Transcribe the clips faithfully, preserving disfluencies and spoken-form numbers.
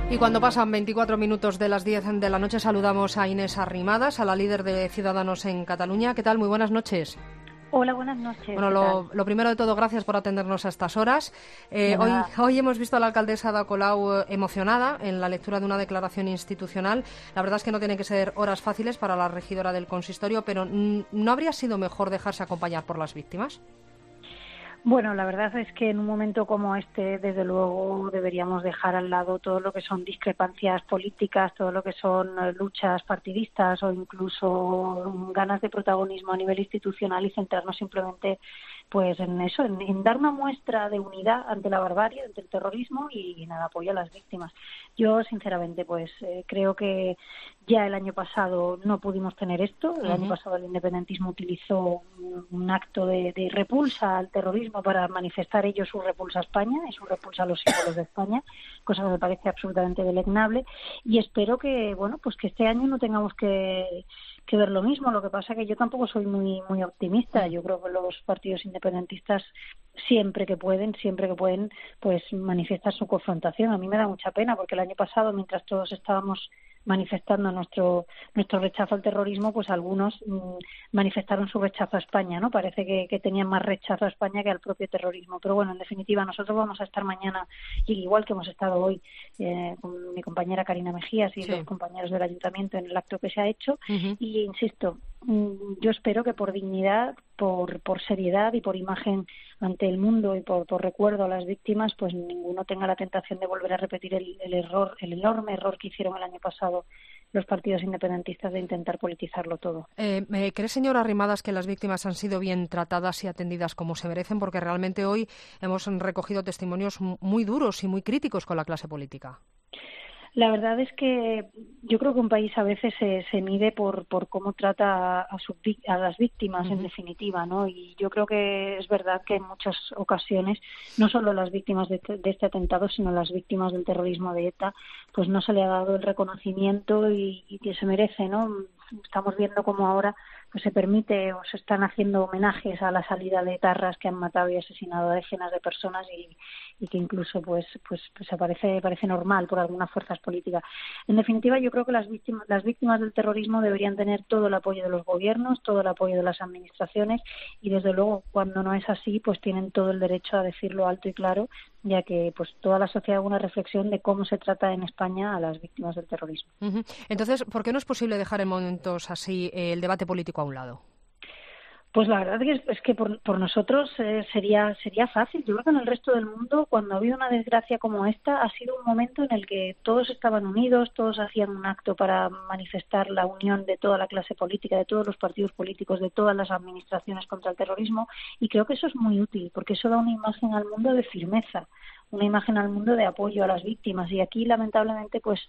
Y cuando pasan veinticuatro minutos de las diez de la noche saludamos a Inés Arrimadas, a la líder de Ciudadanos en Cataluña. ¿Qué tal? Muy buenas noches. Hola, buenas noches. Bueno, lo, lo primero de todo, gracias por atendernos a estas horas. Eh, hoy, hoy hemos visto a la alcaldesa Ada Colau emocionada en la lectura de una declaración institucional. La verdad es que no tienen que ser horas fáciles para la regidora del consistorio, pero ¿no habría sido mejor dejarse acompañar por las víctimas? Bueno, la verdad es que en un momento como este, desde luego, deberíamos dejar al lado todo lo que son discrepancias políticas, todo lo que son luchas partidistas o incluso ganas de protagonismo a nivel institucional y centrarnos simplemente pues en eso, en, en dar una muestra de unidad ante la barbarie, ante el terrorismo y, en apoyo a las víctimas. Yo, sinceramente, pues eh, creo que ya el año pasado no pudimos tener esto. El uh-huh. año pasado el independentismo utilizó un, un acto de, de repulsa al terrorismo para manifestar ellos su repulsa a España y su repulsa a los símbolos de España, cosa que me parece absolutamente deleznable. Y espero que, bueno, pues que este año no tengamos que que ver lo mismo. Lo que pasa es que yo tampoco soy muy muy optimista. Yo creo que los partidos independentistas siempre que pueden, siempre que pueden, pues manifiestan su confrontación. A mí me da mucha pena porque el año pasado, mientras todos estábamos manifestando nuestro nuestro rechazo al terrorismo, pues algunos mmm, manifestaron su rechazo a España, ¿no? Parece que, que tenían más rechazo a España que al propio terrorismo. Pero bueno, en definitiva, nosotros vamos a estar mañana, igual que hemos estado hoy, eh, con mi compañera Karina Mejías y sí. los compañeros del Ayuntamiento en el acto que se ha hecho. Uh-huh. Y insisto, yo espero que por dignidad, por, por seriedad y por imagen ante el mundo y por, por recuerdo a las víctimas, pues ninguno tenga la tentación de volver a repetir el, el error, el enorme error que hicieron el año pasado los partidos independentistas de intentar politizarlo todo. Eh, ¿Cree, señora Arrimadas, que las víctimas han sido bien tratadas y atendidas como se merecen? Porque realmente hoy hemos recogido testimonios muy duros y muy críticos con la clase política. La verdad es que yo creo que un país a veces se, se mide por, por cómo trata a, su, a las víctimas, uh-huh. en definitiva, ¿no? Y yo creo que es verdad que en muchas ocasiones, no solo las víctimas de, de este atentado, sino las víctimas del terrorismo de ETA, pues no se le ha dado el reconocimiento y, y que se merece, ¿no? Estamos viendo cómo ahora pues se permite o se están haciendo homenajes a la salida de etarras que han matado y asesinado a decenas de personas y, y que incluso pues pues pues parece parece normal por algunas fuerzas políticas. En definitiva, yo creo que las víctimas las víctimas del terrorismo deberían tener todo el apoyo de los gobiernos, todo el apoyo de las administraciones y desde luego cuando no es así, pues tienen todo el derecho a decirlo alto y claro, ya que pues toda la sociedad haga una reflexión de cómo se trata en España a las víctimas del terrorismo. Uh-huh. Entonces, ¿por qué no es posible dejar en momentos así eh, el debate político a un lado? Pues la verdad es que, es que por, por nosotros eh, sería sería fácil. Yo creo que en el resto del mundo, cuando ha habido una desgracia como esta, ha sido un momento en el que todos estaban unidos, todos hacían un acto para manifestar la unión de toda la clase política, de todos los partidos políticos, de todas las administraciones contra el terrorismo, y creo que eso es muy útil, porque eso da una imagen al mundo de firmeza, una imagen al mundo de apoyo a las víctimas, y aquí lamentablemente pues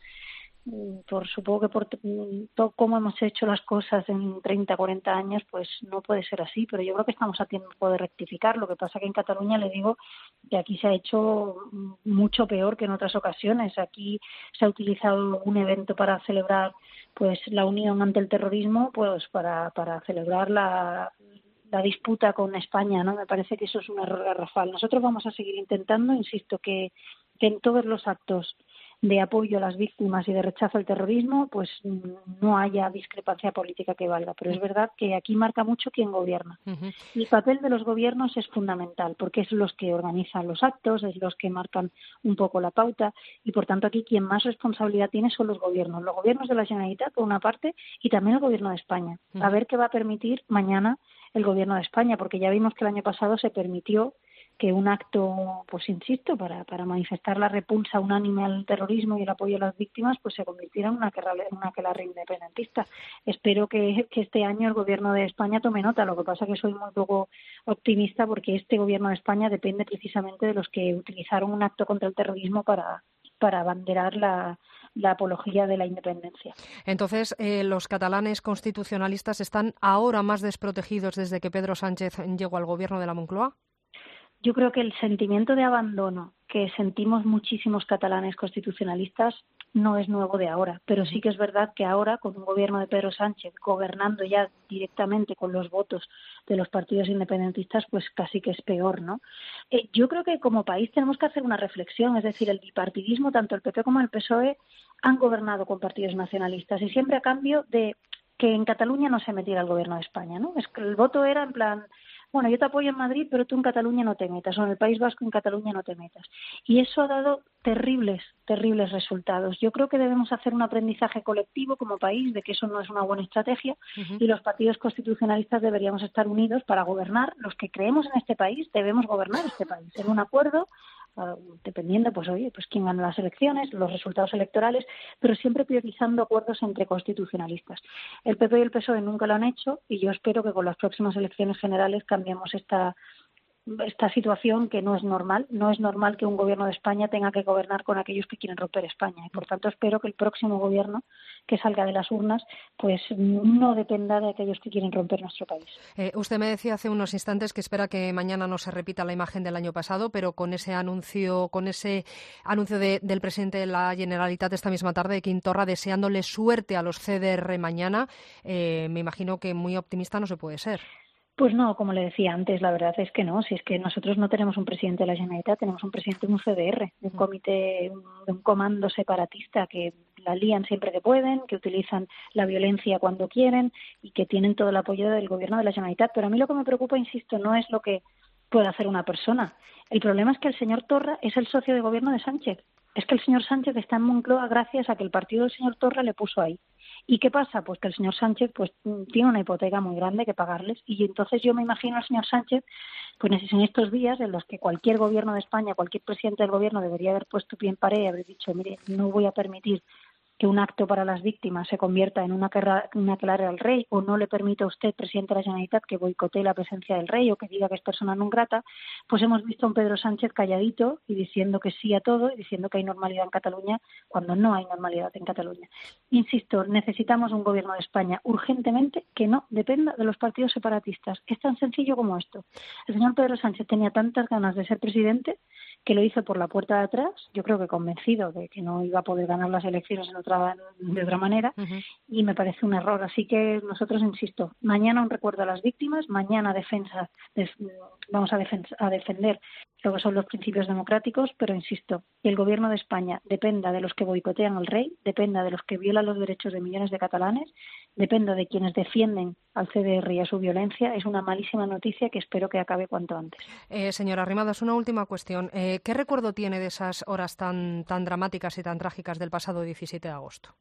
por supongo que por todo cómo hemos hecho las cosas en treinta, cuarenta años, pues no puede ser así, pero yo creo que estamos a tiempo de rectificar. Lo que pasa que en Cataluña le digo que aquí se ha hecho mucho peor que en otras ocasiones. Aquí se ha utilizado un evento para celebrar pues la unión ante el terrorismo, pues para, para celebrar la la disputa con España, ¿no? Me parece que eso es un error garrafal. Nosotros vamos a seguir intentando, insisto, que, que en todos los actos de apoyo a las víctimas y de rechazo al terrorismo, pues no haya discrepancia política que valga. Pero es verdad que aquí marca mucho quién gobierna. Uh-huh. El papel de los gobiernos es fundamental, porque es los que organizan los actos, es los que marcan un poco la pauta, y por tanto aquí quien más responsabilidad tiene son los gobiernos. Los gobiernos de la Generalitat, por una parte, y también el gobierno de España. Uh-huh. A ver qué va a permitir mañana el gobierno de España, porque ya vimos que el año pasado se permitió que un acto, pues insisto, para, para manifestar la repulsa unánime al terrorismo y el apoyo a las víctimas, pues se convirtiera en una aquelarre independentista. Espero que, que este año el gobierno de España tome nota. Lo que pasa es que soy muy poco optimista porque este gobierno de España depende precisamente de los que utilizaron un acto contra el terrorismo para, para abanderar la la apología de la independencia. Entonces, eh, ¿los catalanes constitucionalistas están ahora más desprotegidos desde que Pedro Sánchez llegó al gobierno de la Moncloa? yo creo que el sentimiento de abandono que sentimos muchísimos catalanes constitucionalistas no es nuevo de ahora, pero sí que es verdad que ahora, con un gobierno de Pedro Sánchez gobernando ya directamente con los votos de los partidos independentistas, pues casi que es peor, ¿no? Eh, yo creo que como país tenemos que hacer una reflexión, es decir, el bipartidismo, tanto el P P como el P S O E, han gobernado con partidos nacionalistas y siempre a cambio de que en Cataluña no se metiera el gobierno de España, ¿no? Es que el voto era en plan, bueno, yo te apoyo en Madrid, pero tú en Cataluña no te metas, o en el País Vasco en Cataluña no te metas. Y eso ha dado terribles, terribles resultados. Yo creo que debemos hacer un aprendizaje colectivo como país de que eso no es una buena estrategia uh-huh. y los partidos constitucionalistas deberíamos estar unidos para gobernar. Los que creemos en este país debemos gobernar este país en un acuerdo, dependiendo, pues oye, pues quién gana las elecciones, los resultados electorales, pero siempre priorizando acuerdos entre constitucionalistas. El P P y el P S O E nunca lo han hecho y yo espero que con las próximas elecciones generales cambiemos esta esta situación que no es normal. No es normal que un gobierno de España tenga que gobernar con aquellos que quieren romper España y por tanto espero que el próximo gobierno que salga de las urnas pues no dependa de aquellos que quieren romper nuestro país. Eh, usted me decía hace unos instantes que espera que mañana no se repita la imagen del año pasado, pero con ese anuncio con ese anuncio de, del presidente de la Generalitat esta misma tarde, de Quim Torra, deseándole suerte a los C D R mañana, eh, me imagino que muy optimista no se puede ser. Pues no, como le decía antes, la verdad es que no. Si es que nosotros no tenemos un presidente de la Generalitat, tenemos un presidente de un C D R, de un comité, de un comando separatista que la lían siempre que pueden, que utilizan la violencia cuando quieren y que tienen todo el apoyo del gobierno de la Generalitat. Pero a mí lo que me preocupa, insisto, no es lo que puede hacer una persona. El problema es que el señor Torra es el socio de gobierno de Sánchez. Es que el señor Sánchez está en Moncloa gracias a que el partido del señor Torra le puso ahí. ¿Y qué pasa? Pues que el señor Sánchez pues tiene una hipoteca muy grande que pagarles y entonces yo me imagino al señor Sánchez pues en estos días en los que cualquier gobierno de España, cualquier presidente del gobierno debería haber puesto pie en pared y haber dicho, mire, no voy a permitir que un acto para las víctimas se convierta en una aclara al rey o no le permita a usted, presidente de la Generalitat, que boicotee la presencia del rey o que diga que es persona non grata, pues hemos visto a un Pedro Sánchez calladito y diciendo que sí a todo y diciendo que hay normalidad en Cataluña cuando no hay normalidad en Cataluña. Insisto, necesitamos un gobierno de España urgentemente que no dependa de los partidos separatistas. Es tan sencillo como esto. El señor Pedro Sánchez tenía tantas ganas de ser presidente que lo hizo por la puerta de atrás, yo creo que convencido de que no iba a poder ganar las elecciones en otra, de otra manera, uh-huh. y me parece un error. Así que nosotros, insisto, mañana un recuerdo a las víctimas, mañana defensa, des, vamos a, defensa, a defender lo que son los principios democráticos, pero insisto, que el gobierno de España dependa de los que boicotean al rey, dependa de los que violan los derechos de millones de catalanes, dependa de quienes defienden al C D R y a su violencia, es una malísima noticia que espero que acabe cuanto antes. Eh, señora Arrimadas, una última cuestión. Eh, ¿Qué recuerdo tiene de esas horas tan, tan dramáticas y tan trágicas del pasado diecisiete de agosto?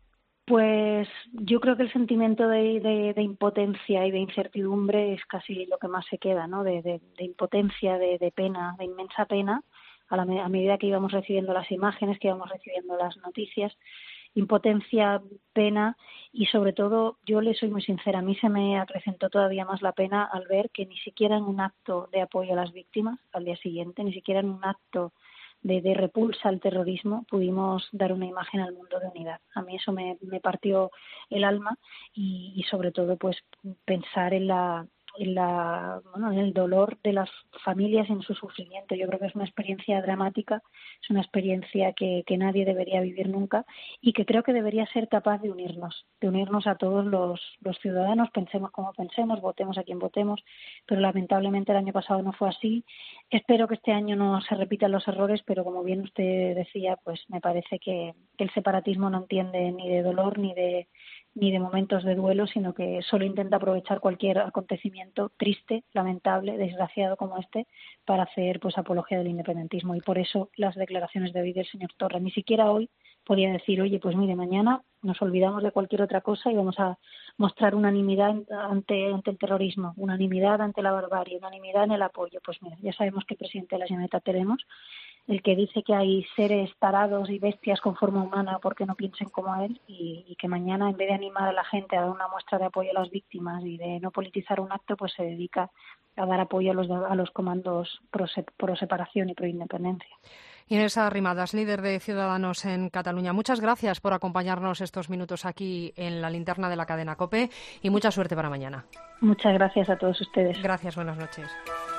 Pues yo creo que el sentimiento de, de, de impotencia y de incertidumbre es casi lo que más se queda, ¿no? De, de, de impotencia, de, de pena, de inmensa pena, a, la, a medida que íbamos recibiendo las imágenes, que íbamos recibiendo las noticias, impotencia, pena y sobre todo, yo le soy muy sincera, a mí se me acrecentó todavía más la pena al ver que ni siquiera en un acto de apoyo a las víctimas al día siguiente, ni siquiera en un acto De, de repulsa al terrorismo pudimos dar una imagen al mundo de unidad. A mí eso me, me partió el alma y, y sobre todo pues pensar en la en la bueno, en el dolor de las familias y en su sufrimiento. Yo creo que es una experiencia dramática, es una experiencia que, que nadie debería vivir nunca y que creo que debería ser capaz de unirnos, de unirnos a todos los, los ciudadanos, pensemos como pensemos, votemos a quien votemos, pero lamentablemente el año pasado no fue así. Espero que este año no se repitan los errores, pero como bien usted decía, pues me parece que, que el separatismo no entiende ni de dolor ni de ni de momentos de duelo, sino que solo intenta aprovechar cualquier acontecimiento triste, lamentable, desgraciado como este, para hacer pues apología del independentismo. Y por eso las declaraciones de hoy del señor Torra. Ni siquiera hoy podía decir, oye, pues mire, mañana nos olvidamos de cualquier otra cosa y vamos a mostrar unanimidad ante, ante el terrorismo, unanimidad ante la barbarie, unanimidad en el apoyo. Pues mira, ya sabemos qué presidente de la Generalitat tenemos, el que dice que hay seres tarados y bestias con forma humana porque no piensen como él y, y que mañana, en vez de animar a la gente a dar una muestra de apoyo a las víctimas y de no politizar un acto, pues se dedica a dar apoyo a los, a los comandos pro, pro separación y pro independencia. Inés Arrimadas, líder de Ciudadanos en Cataluña. Muchas gracias por acompañarnos estos minutos aquí en la linterna de la cadena COPE y mucha suerte para mañana. Muchas gracias a todos ustedes. Gracias, buenas noches.